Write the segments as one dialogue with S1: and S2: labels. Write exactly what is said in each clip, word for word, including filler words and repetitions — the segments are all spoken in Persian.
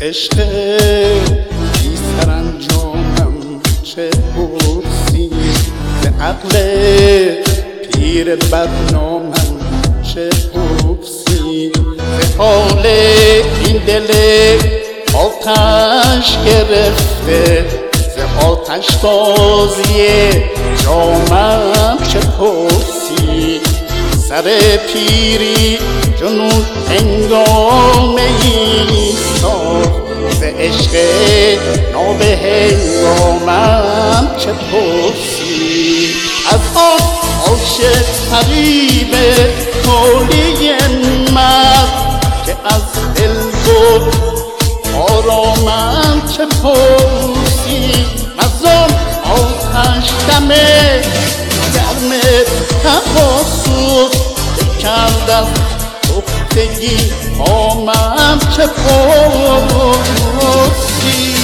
S1: عشق بی سرانجامم چه پرسی، ز عقل پیر بدنامم چه پرسی، ز حال این دل آتش گرفته، ز آتش بازی جامم چه پرسی. سر پیری جنون هنگامه ای ساخت، ز عشق ناب هنگامم چه پرسی. از آن عاشق فریب تولی مرد که از دل برد آرامم چه پرسی. از آن آتش دم گرم تفاسد که کرد از پختگی خامم چه پرسی.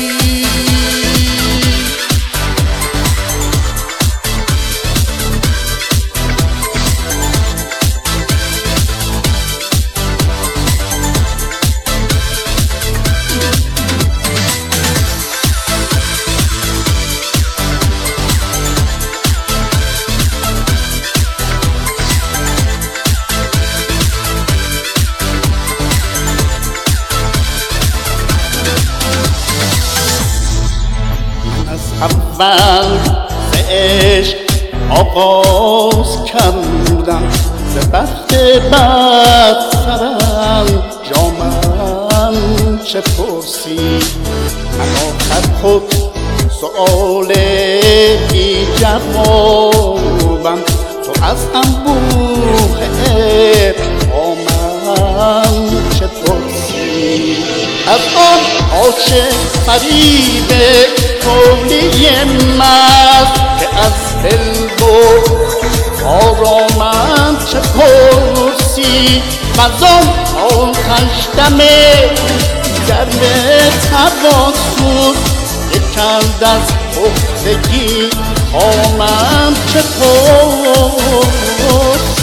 S1: اول ز عشق آغاز کردم، ز بخت بد سرم جامم چه پرسی. من آخر خود سؤال بی جوابم، تو از انبوه ابهامم چه پرسی. از آن عاشق فریب تولی مرد که از دل برد آرامم چه پرسی. وز آن آتش دم گرم تفاسد که کرد از پختگی خامم چه پرسی.